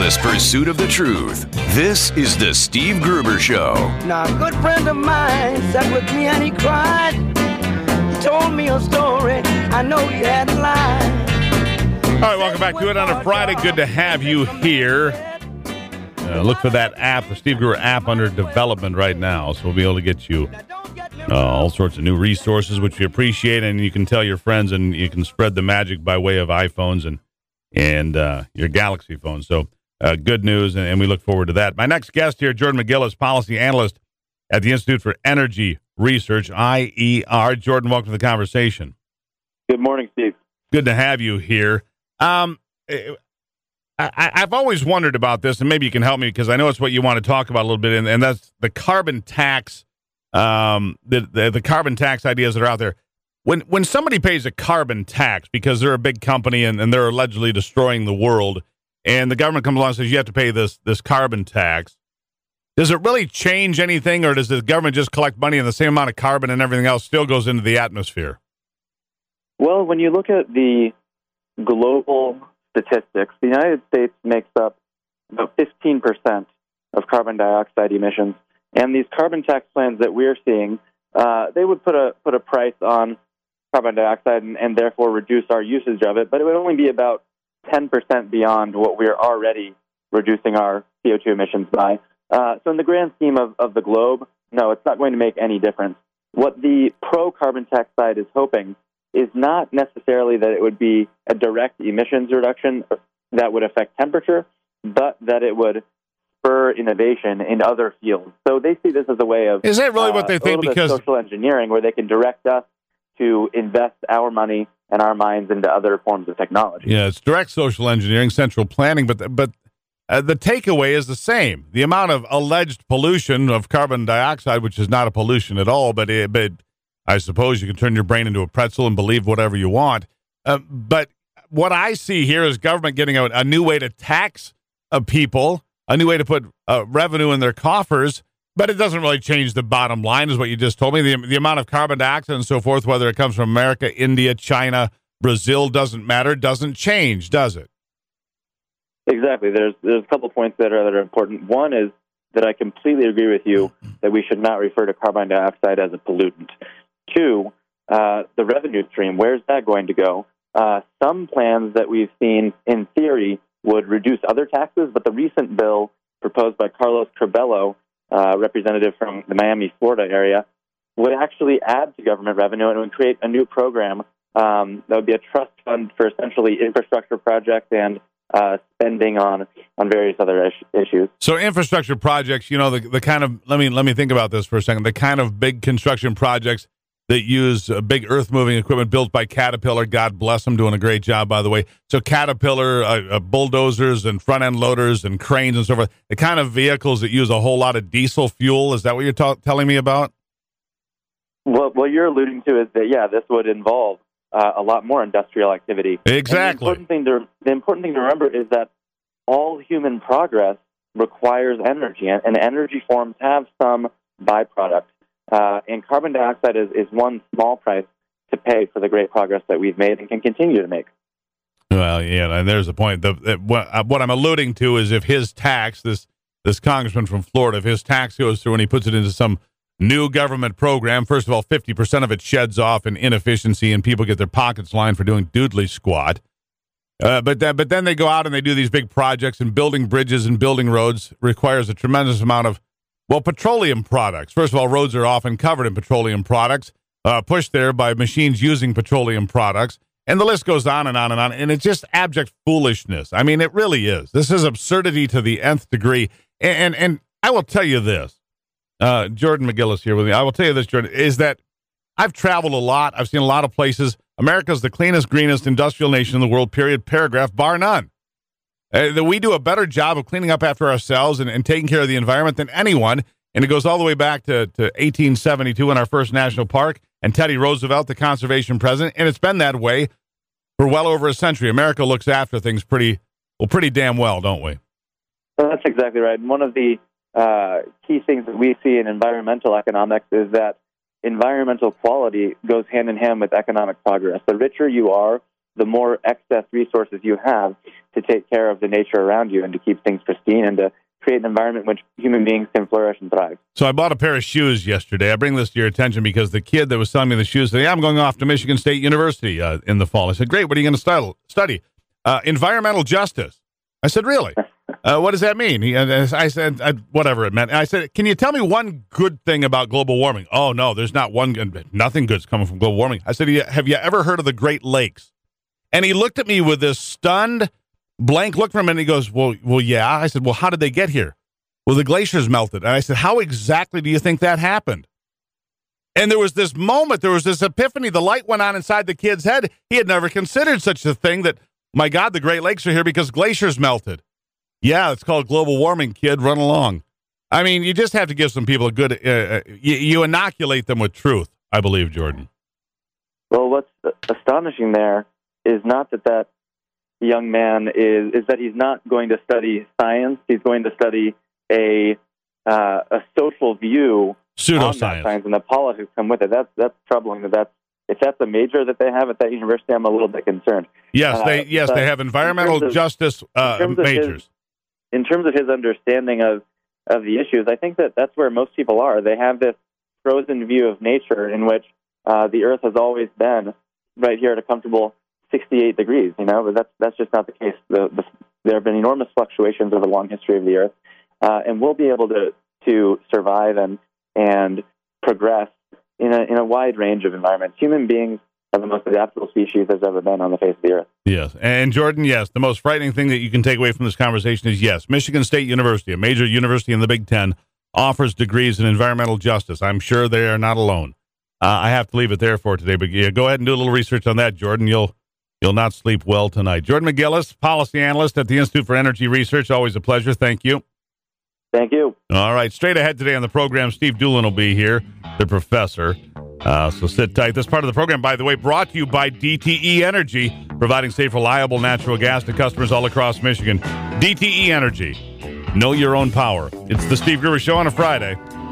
relentless pursuit of the truth. This is the Steve Gruber Show. Now, a good friend of mine sat with me and he cried. He told me a story. I know he hadn't lied. All right, welcome back to it on a Friday. Good to have you here. Look for that app, the Steve Gruber app, under development right now. So we'll be able to get you all sorts of new resources, which we appreciate. And you can tell your friends, and you can spread the magic by way of iPhones and your Galaxy phone. So good news, and we look forward to that. My next guest here, Jordan McGillis, policy analyst at the Institute for Energy Research, IER. Jordan, welcome to the conversation. Good morning, Steve. Good to have you here. I've always wondered about this, and maybe you can help me because I know it's what you want to talk about a little bit, and that's the carbon tax, the carbon tax ideas that are out there. When somebody pays a carbon tax because they're a big company and they're allegedly destroying the world, and the government comes along and says you have to pay this carbon tax, does it really change anything, or does the government just collect money and the same amount of carbon and everything else still goes into the atmosphere? Well, when you look at the global statistics, the United States makes up about 15% of carbon dioxide emissions, and these carbon tax plans that we're seeing, they would put a price on carbon dioxide and therefore reduce our usage of it, but it would only be about 10% beyond what we're already reducing our CO2 emissions by. So in the grand scheme of the globe, no, it's not going to make any difference. What the pro-carbon tax side is hoping is not necessarily that it would be a direct emissions reduction that would affect temperature, but that it would spur innovation in other fields. So they see this as a way of... Is that really what they think? Because social engineering, where they can direct us to invest our money and our minds into other forms of technology. Yeah, it's direct social engineering, central planning, but the takeaway is the same. The amount of alleged pollution of carbon dioxide, which is not a pollution at all, but I suppose you can turn your brain into a pretzel and believe whatever you want. But what I see here is government getting a new way to tax people, a new way to put revenue in their coffers, but it doesn't really change the bottom line, is what you just told me. The amount of carbon dioxide and so forth, whether it comes from America, India, China, Brazil, doesn't matter, doesn't change, does it? Exactly. There's a couple points that are important. One is that I completely agree with you that we should not refer to carbon dioxide as a pollutant. Two, the revenue stream, where's that going to go? Some plans that we've seen, in theory, would reduce other taxes, but the recent bill proposed by Carlos Curbelo, representative from the Miami, Florida area, would actually add to government revenue and would create a new program that would be a trust fund for essentially infrastructure projects and spending on various other issues. So infrastructure projects, the kind of, let me think about this for a second, the kind of big construction projects that use big earth-moving equipment built by Caterpillar. God bless them, doing a great job, by the way. So Caterpillar, bulldozers and front-end loaders and cranes and so forth, the kind of vehicles that use a whole lot of diesel fuel, is that what you're telling me about? Well, what you're alluding to is that, yeah, this would involve a lot more industrial activity. Exactly. The important thing to remember is that all human progress requires energy, and energy forms have some byproducts. And carbon dioxide is one small price to pay for the great progress that we've made and can continue to make. Well, yeah, and there's the point. What I'm alluding to is if his tax, this congressman from Florida, if his tax goes through and he puts it into some new government program, first of all, 50% of it sheds off in inefficiency and people get their pockets lined for doing doodly squat. But then they go out and they do these big projects, and building bridges and building roads requires a tremendous amount of, petroleum products. First of all, roads are often covered in petroleum products, pushed there by machines using petroleum products. And the list goes on and on and on. And it's just abject foolishness. I mean, it really is. This is absurdity to the nth degree. And I will tell you this, Jordan McGillis here with me. I will tell you this, Jordan, is that I've traveled a lot. I've seen a lot of places. America's the cleanest, greenest industrial nation in the world, period, paragraph, bar none. That we do a better job of cleaning up after ourselves and taking care of the environment than anyone. And it goes all the way back to 1872 in our first national park and Teddy Roosevelt, the conservation president. And it's been that way for well over a century. America looks after things pretty damn well, don't we? Well, that's exactly right. And one of the key things that we see in environmental economics is that environmental quality goes hand in hand with economic progress. The richer you are, the more excess resources you have to take care of the nature around you and to keep things pristine and to create an environment in which human beings can flourish and thrive. So I bought a pair of shoes yesterday. I bring this to your attention because the kid that was selling me the shoes said, I'm going off to Michigan State University in the fall. I said, great, what are you going to study? Environmental justice. I said, really? What does that mean? I said, whatever it meant. I said, can you tell me one good thing about global warming? Oh, no, there's not one good. Nothing good's coming from global warming. I said, have you ever heard of the Great Lakes? And he looked at me with this stunned, blank look from him, and he goes, well, yeah. I said, well, how did they get here? Well, the glaciers melted. And I said, how exactly do you think that happened? And there was this moment, there was this epiphany. The light went on inside the kid's head. He had never considered such a thing that, my God, the Great Lakes are here because glaciers melted. Yeah, it's called global warming, kid. Run along. I mean, you just have to give some people a good, you inoculate them with truth, I believe, Jordan. Well, what's astonishing there is not that young man is that he's not going to study science. He's going to study a social view on that science and the politics come with it. That's troubling. If that's a major that they have at that university, I'm a little bit concerned. Yes, they have environmental justice majors. In terms of his understanding of the issues, I think that's where most people are. They have this frozen view of nature in which the Earth has always been right here at a comfortable 68 degrees, but that's just not the case. There have been enormous fluctuations over the long history of the Earth, and we'll be able to survive and progress in a wide range of environments. Human beings are the most adaptable species there's ever been on the face of the Earth. Yes, and Jordan, yes, the most frightening thing that you can take away from this conversation is, yes, Michigan State University, a major university in the Big Ten, offers degrees in environmental justice. I'm sure they are not alone. I have to leave it there for today, but yeah, go ahead and do a little research on that, Jordan. You'll not sleep well tonight. Jordan McGillis, policy analyst at the Institute for Energy Research. Always a pleasure. Thank you. Thank you. All right. Straight ahead today on the program, Steve Doolin will be here, the professor. So sit tight. This part of the program, by the way, brought to you by DTE Energy, providing safe, reliable natural gas to customers all across Michigan. DTE Energy. Know your own power. It's the Steve Gruber Show on a Friday.